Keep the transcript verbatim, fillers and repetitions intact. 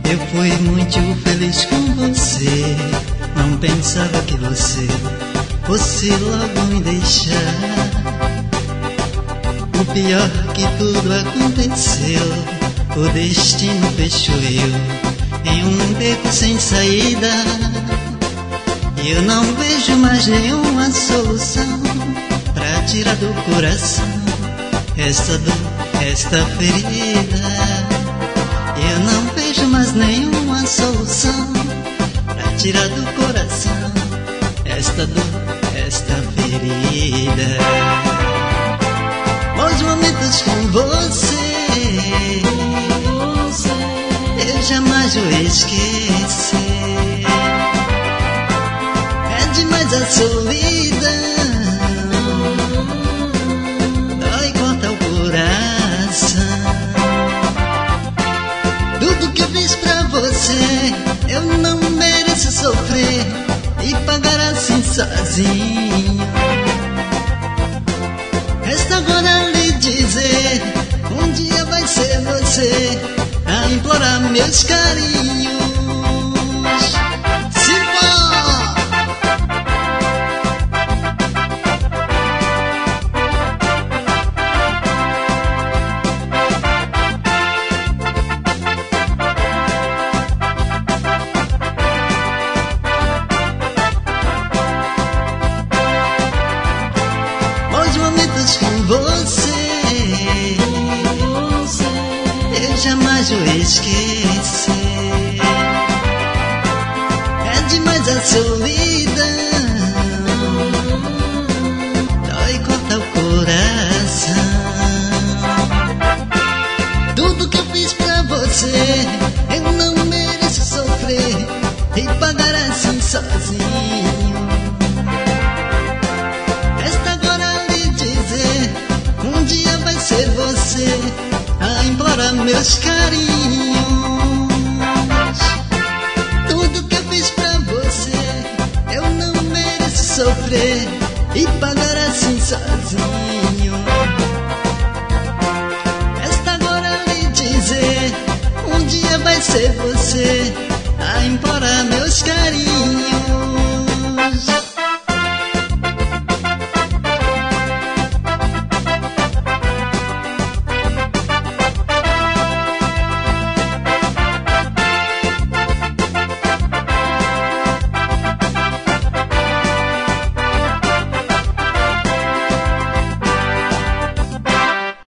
Eu fui muito feliz com você. Não pensava que você fosse logo me deixar. O pior que tudo aconteceu, o destino fechou eu em um beco sem saída. E eu não vejo mais nenhuma solução pra tirar do coração esta dor, esta ferida. Eu não vejo mais nenhuma solução pra tirar do coração esta dor, esta ferida. Os momentos com você eu jamais vou esquecer. É demais a solidão, dói corta o coração. Tudo que eu fiz pra você, eu não mereço sofrer e pagar assim sozinho. Resta agora lhe dizer, um dia vai ser você a implorar meus carinhos. Os momentos com você eu jamais vou esquecer. É demais a solidão, dói corta o coração. Tudo que eu fiz pra você, eu não mereço sofrer e pagar assim sozinho. Resta agora lhe dizer, um dia vai ser você a implorar meus carinhos. Tudo que eu fiz pra você, eu não mereço sofrer e pagar assim sozinho. Resta agora lhe dizer, um dia vai ser você a implorar meus carinhos.